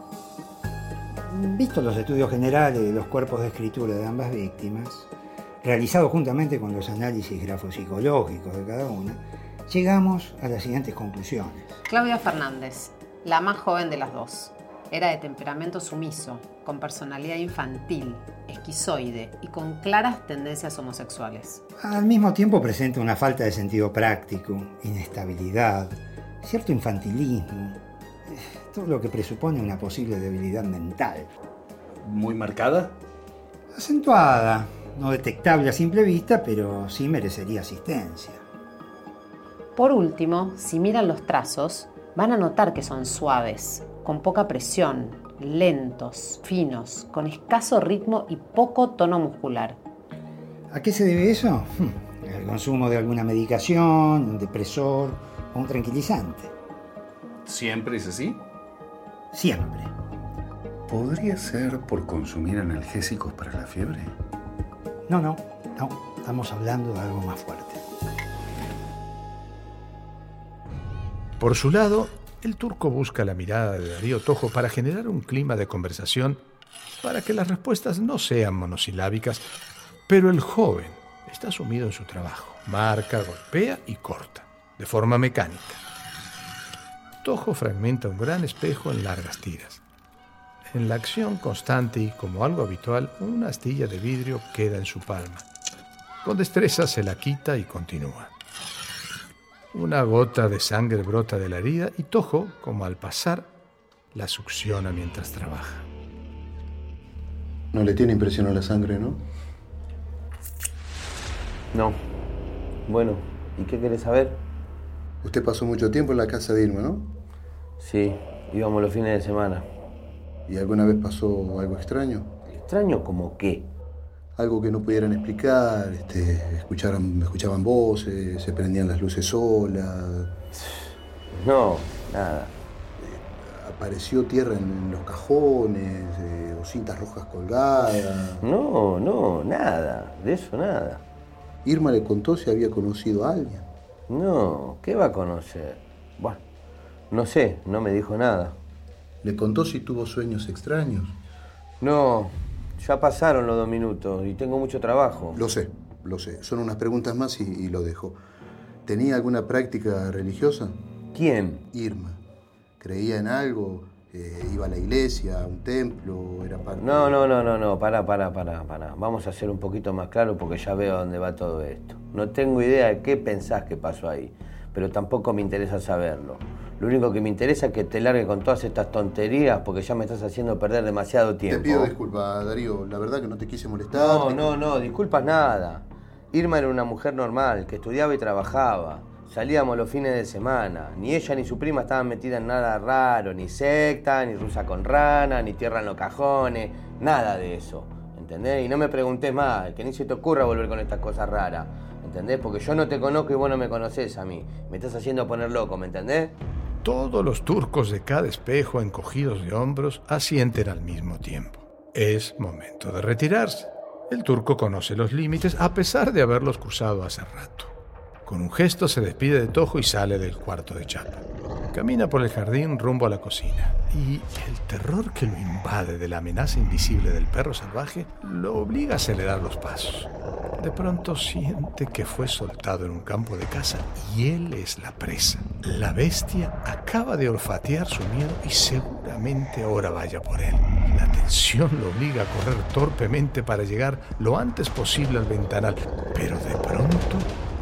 Vistos los estudios generales de los cuerpos de escritura de ambas víctimas, realizados juntamente con los análisis grafopsicológicos de cada una, llegamos a las siguientes conclusiones. Claudia Fernández, la más joven de las dos. Era de temperamento sumiso, con personalidad infantil, esquizoide y con claras tendencias homosexuales. Al mismo tiempo presenta una falta de sentido práctico, inestabilidad, cierto infantilismo, todo lo que presupone una posible debilidad mental. ¿Muy marcada? Acentuada, no detectable a simple vista, pero sí merecería asistencia. Por último, si miran los trazos, van a notar que son suaves, con poca presión, lentos, finos, con escaso ritmo y poco tono muscular. ¿A qué se debe eso? El consumo de alguna medicación, un depresor o un tranquilizante. ¿Siempre es así? Siempre. ¿Podría ser por consumir analgésicos para la fiebre? No, no, no. Estamos hablando de algo más fuerte. Por su lado, el turco busca la mirada de Darío Tojo para generar un clima de conversación para que las respuestas no sean monosilábicas, pero el joven está sumido en su trabajo. Marca, golpea y corta, de forma mecánica. Tojo fragmenta un gran espejo en largas tiras. En la acción constante y como algo habitual, una astilla de vidrio queda en su palma. Con destreza se la quita y continúa. Una gota de sangre brota de la herida y Tojo, como al pasar, la succiona mientras trabaja. No le tiene impresión a la sangre, ¿no? No. Bueno, ¿y qué querés saber? Usted pasó mucho tiempo en la casa de Irma, ¿no? Sí, íbamos los fines de semana. ¿Y alguna vez pasó algo extraño? ¿Extraño como qué? Algo que no pudieran explicar, este, escucharan, escuchaban voces, se prendían las luces solas. No, nada. Apareció tierra en, en los cajones, eh, o cintas rojas colgadas. No, no, nada, de eso nada. Irma le contó si había conocido a alguien. No, ¿qué va a conocer? Bueno, no sé, no me dijo nada. ¿Le contó si tuvo sueños extraños? No, ya pasaron los dos minutos y tengo mucho trabajo. Lo sé, lo sé. Son unas preguntas más y, y lo dejo. ¿Tenía alguna práctica religiosa? ¿Quién? Irma. ¿Creía en algo? Eh, ¿Iba a la iglesia, a un templo? ¿Era parte No, de... no, no, no, no, pará, pará, pará, pará. Vamos a hacer un poquito más claro porque ya veo a dónde va todo esto. No tengo idea de qué pensás que pasó ahí, pero tampoco me interesa saberlo. Lo único que me interesa es que te largue con todas estas tonterías porque ya me estás haciendo perder demasiado tiempo. Te pido disculpas, Darío. La verdad que no te quise molestar. No, no, no, disculpas nada. Irma era una mujer normal, que estudiaba y trabajaba. Salíamos los fines de semana. Ni ella ni su prima estaban metidas en nada raro. Ni secta, ni rusa con rana, ni tierra en los cajones. Nada de eso. ¿Entendés? Y no me preguntés más, que ni se te ocurra volver con estas cosas raras. ¿Entendés? Porque yo no te conozco y vos no me conocés a mí. Me estás haciendo poner loco, ¿me entendés? todos los turcos de cada espejo, encogidos de hombros, asienten al mismo tiempo. Es momento de retirarse. El turco conoce los límites a pesar de haberlos cruzado hace rato. Con un gesto se despide de Tojo y sale del cuarto de chapa. Camina por el jardín rumbo a la cocina. Y el terror que lo invade de la amenaza invisible del perro salvaje lo obliga a acelerar los pasos. De pronto siente que fue soltado en un campo de caza y él es la presa. La bestia acaba de olfatear su miedo y seguramente ahora vaya por él. La tensión lo obliga a correr torpemente para llegar lo antes posible al ventanal. Pero de pronto...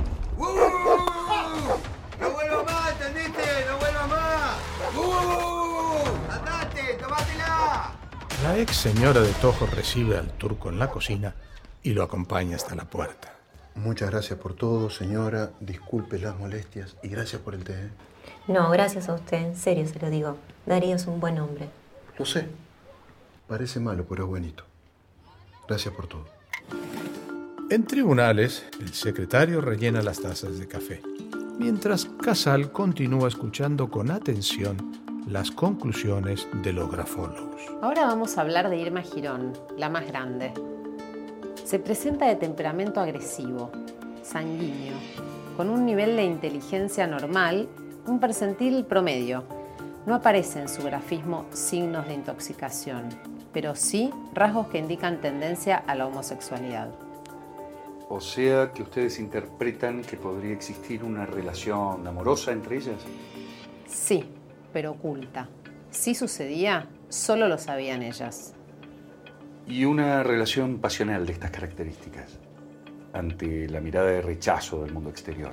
¡No vuelvas más, entendiste! ¡No vuelvas más! ¡Uh! ¡Andate! ¡Tomátela! La ex señora de Tojo recibe al turco en la cocina y lo acompaña hasta la puerta. Muchas gracias por todo, señora. Disculpe las molestias y gracias por el té. ¿eh? No, gracias a usted. En serio se lo digo. Darío es un buen hombre. Lo sé. Parece malo, pero es buenito. Gracias por todo. En tribunales, el secretario rellena las tazas de café, mientras Casal continúa escuchando con atención las conclusiones de los grafólogos. Ahora vamos a hablar de Irma Girón, la más grande. Se presenta de temperamento agresivo, sanguíneo, con un nivel de inteligencia normal, un percentil promedio. No aparece en su grafismo signos de intoxicación, pero sí rasgos que indican tendencia a la homosexualidad. O sea que ustedes interpretan que podría existir una relación amorosa entre ellas. Sí, pero oculta. Si sucedía, solo lo sabían ellas. Y una relación pasional de estas características, ante la mirada de rechazo del mundo exterior,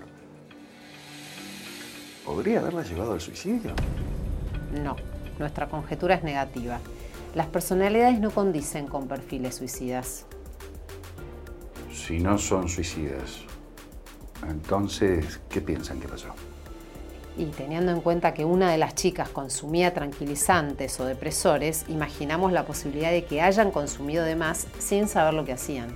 ¿podría haberla llevado al suicidio? No, nuestra conjetura es negativa. Las personalidades no condicen con perfiles suicidas. Si no son suicidas, entonces, ¿qué piensan que pasó? Y teniendo en cuenta que una de las chicas consumía tranquilizantes o depresores, imaginamos la posibilidad de que hayan consumido de más sin saber lo que hacían.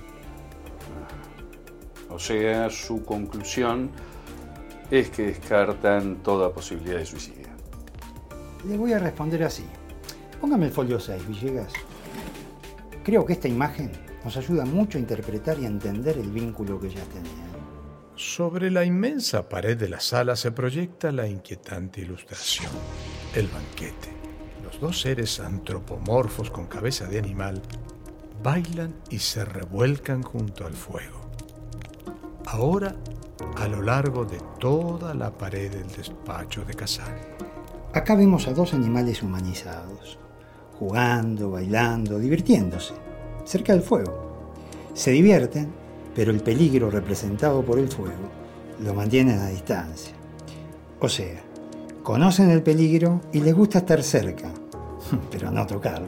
O sea, su conclusión es que descartan toda posibilidad de suicidio. Le voy a responder así. Póngame el folio seis, Villegas. Creo que esta imagen nos ayuda mucho a interpretar y a entender el vínculo que ellas tenían. Sobre la inmensa pared de la sala se proyecta la inquietante ilustración, el banquete. Los dos seres antropomorfos con cabeza de animal bailan y se revuelcan junto al fuego. Ahora, a lo largo de toda la pared del despacho de Casal. Acá vemos a dos animales humanizados, jugando, bailando, divirtiéndose, cerca del fuego. Se divierten, pero el peligro representado por el fuego lo mantienen a distancia. O sea, conocen el peligro y les gusta estar cerca, pero no tocarlo.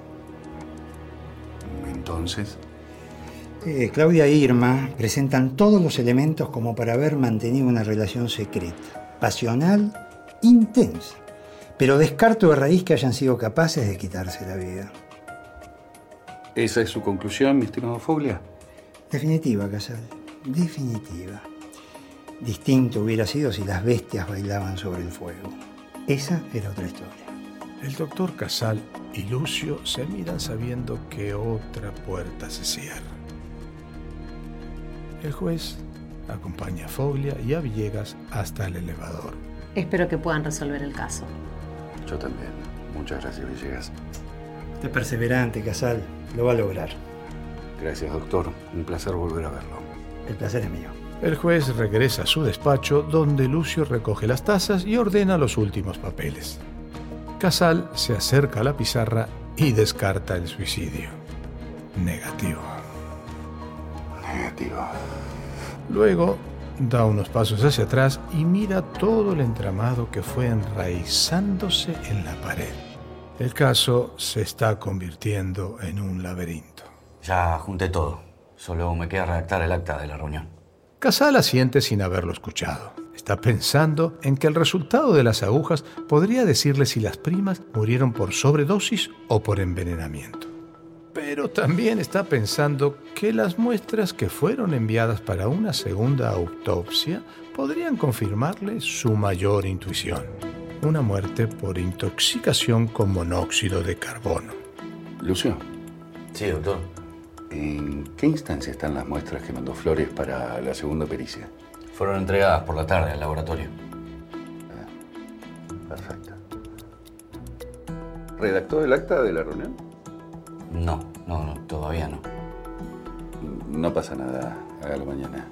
Entonces, eh, Claudia e Irma presentan todos los elementos como para haber mantenido una relación secreta, pasional, intensa, pero descarto de raíz que hayan sido capaces de quitarse la vida. ¿esa es su conclusión, mi estimado Foglia? Definitiva, Casal, definitiva. Distinto hubiera sido si las bestias bailaban sobre el fuego. Esa era otra historia. El doctor Casal y Lucio se miran sabiendo que otra puerta se cierra. El juez acompaña a Foglia y a Villegas hasta el elevador. Espero que puedan resolver el caso. Yo también. Muchas gracias, Villegas. Usted perseverante, Casal. Lo va a lograr. Gracias, doctor. Un placer volver a verlo. El placer es mío. El juez regresa a su despacho, donde Lucio recoge las tazas y ordena los últimos papeles. Casal se acerca a la pizarra y descarta el suicidio. Negativo. Negativo. Luego da unos pasos hacia atrás y mira todo el entramado que fue enraizándose en la pared. El caso se está convirtiendo en un laberinto. Ya junté todo. Solo me queda redactar el acta de la reunión. Casal asiente sin haberlo escuchado. Está pensando en que el resultado de las agujas podría decirle si las primas murieron por sobredosis o por envenenamiento. Pero también está pensando que las muestras que fueron enviadas para una segunda autopsia podrían confirmarle su mayor intuición. una muerte por intoxicación con monóxido de carbono. Lucio. Sí, doctor. ¿En qué instancia están las muestras que mandó Flores para la segunda pericia? Fueron entregadas por la tarde al laboratorio. Perfecto. ¿Redactó el acta de la reunión? No, no, no, todavía no. No pasa nada, hágalo mañana.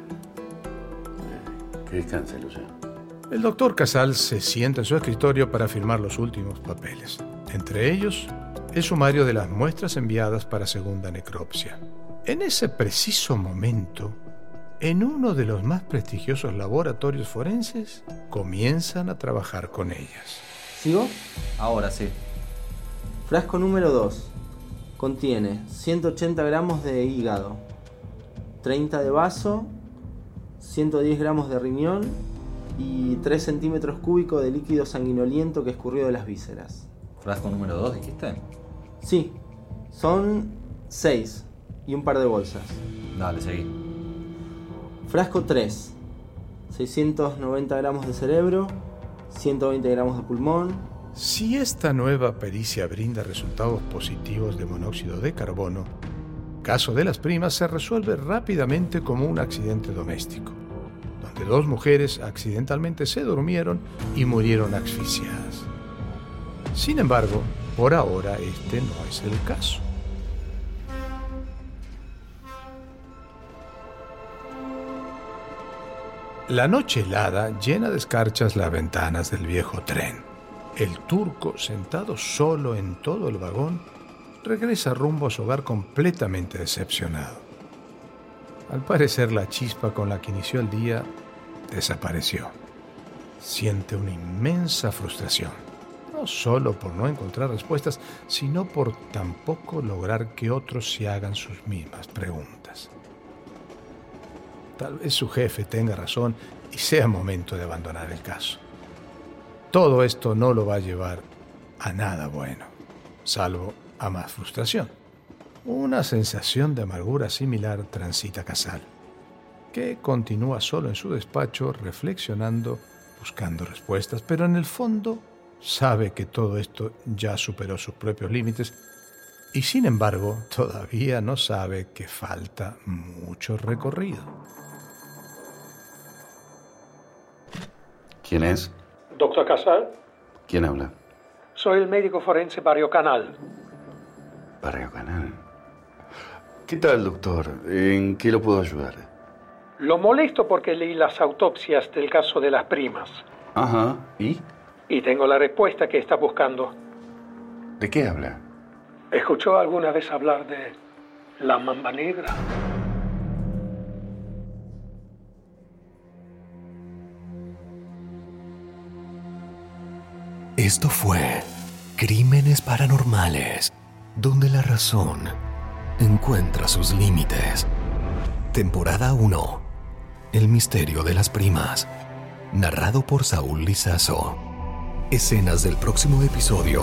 Que descanse, Lucio. El doctor Casal se sienta en su escritorio para firmar los últimos papeles. Entre ellos, el sumario de las muestras enviadas para segunda necropsia. En ese preciso momento, en uno de los más prestigiosos laboratorios forenses, comienzan a trabajar con ellas. ¿Sigo? Ahora sí. Frasco número dos. Contiene ciento ochenta gramos de hígado, treinta de vaso, ciento diez gramos de riñón y tres centímetros cúbicos de líquido sanguinoliento que escurrió de las vísceras. ¿Frasco número dos dijiste? Sí, son seis y un par de bolsas. Dale, seguí. Frasco tres. seiscientos noventa gramos de cerebro, ciento veinte gramos de pulmón. Si esta nueva pericia brinda resultados positivos de monóxido de carbono, el caso de las primas se resuelve rápidamente como un accidente doméstico, donde dos mujeres accidentalmente se durmieron y murieron asfixiadas. Sin embargo, por ahora este no es el caso. La noche helada llena de escarchas las ventanas del viejo tren. El turco, sentado solo en todo el vagón, regresa rumbo a su hogar completamente decepcionado. Al parecer, la chispa con la que inició el día desapareció. Siente una inmensa frustración, no solo por no encontrar respuestas, sino por tampoco lograr que otros se hagan sus mismas preguntas. Tal vez su jefe tenga razón y sea momento de abandonar el caso. Todo esto no lo va a llevar a nada bueno, salvo a más frustración. Una sensación de amargura similar transita Casal, que continúa solo en su despacho reflexionando, buscando respuestas, pero en el fondo sabe que todo esto ya superó sus propios límites y sin embargo todavía no sabe que falta mucho recorrido. ¿Quién es? Doctor Casal, ¿Quién habla? soy el médico forense Barrio Canal. Barrio Canal. ¿Qué tal, doctor? ¿En qué lo puedo ayudar? Lo molesto porque leí las autopsias del caso de las primas. Ajá. ¿Y? Y tengo la respuesta que está buscando. ¿De qué habla? ¿Escuchó alguna vez hablar de la mamba negra? Esto fue Crímenes Paranormales, donde la razón encuentra sus límites. Temporada uno. El misterio de las primas. Narrado por Saúl Lizazo. Escenas del próximo episodio.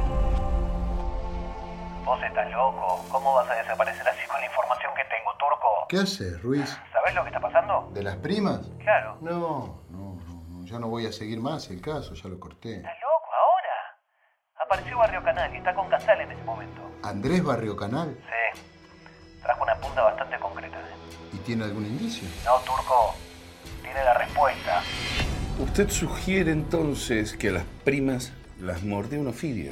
Vos estás loco. ¿Cómo vas a desaparecer así con la información que tengo, Turco? ¿Qué haces, Ruiz? ¿Sabés lo que está pasando? ¿De las primas? Claro. No, no, no, no. Ya no voy a seguir más el caso, ya lo corté. ¿Estás loco ahora? Apareció Barrio Canal y está con Casal en ese momento. ¿Andrés Barrio Canal? Sí. Trajo una punta bastante concreta. ¿Y tiene algún indicio? No, Turco. Tiene la respuesta. Usted sugiere entonces que a las primas las mordió un ofidio.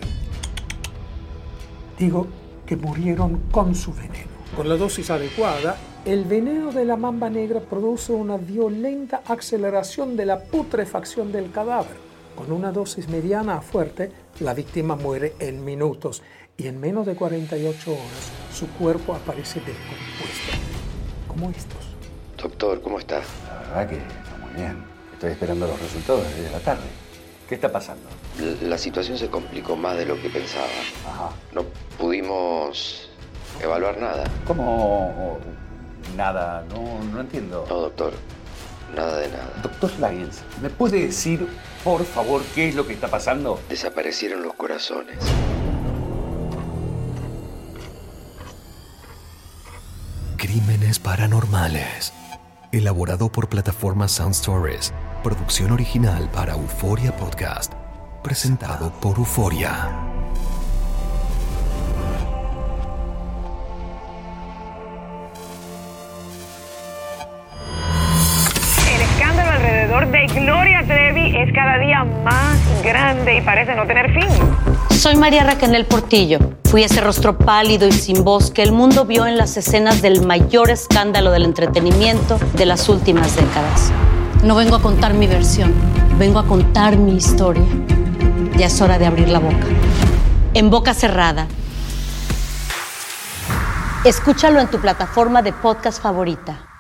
Digo que murieron con su veneno. Con la dosis adecuada, el veneno de la mamba negra produce una violenta aceleración de la putrefacción del cadáver. Con una dosis mediana a fuerte, la víctima muere en minutos y en menos de cuarenta y ocho horas su cuerpo aparece descompuesto, como estos. Doctor, ¿cómo está? La verdad que está muy bien. Estoy esperando los resultados desde la tarde. ¿Qué está pasando? La, la situación se complicó más de lo que pensaba. Ajá. No pudimos evaluar nada. ¿Cómo? Nada, no, no entiendo. No, doctor. Nada de nada. Doctor Lyons, ¿me puede decir, por favor, qué es lo que está pasando? Desaparecieron los corazones. Crímenes Paranormales. elaborado por Plataforma Sound Stories, producción original para Euforia Podcast, presentado por Euforia. El escándalo alrededor de Gloria Trevi es cada día más grande y parece no tener fin. Soy María Raquel Portillo. Fui ese rostro pálido y sin voz que el mundo vio en las escenas del mayor escándalo del entretenimiento de las últimas décadas. No vengo a contar mi versión, vengo a contar mi historia. Ya es hora de abrir la boca. En boca cerrada. Escúchalo en tu plataforma de podcast favorita.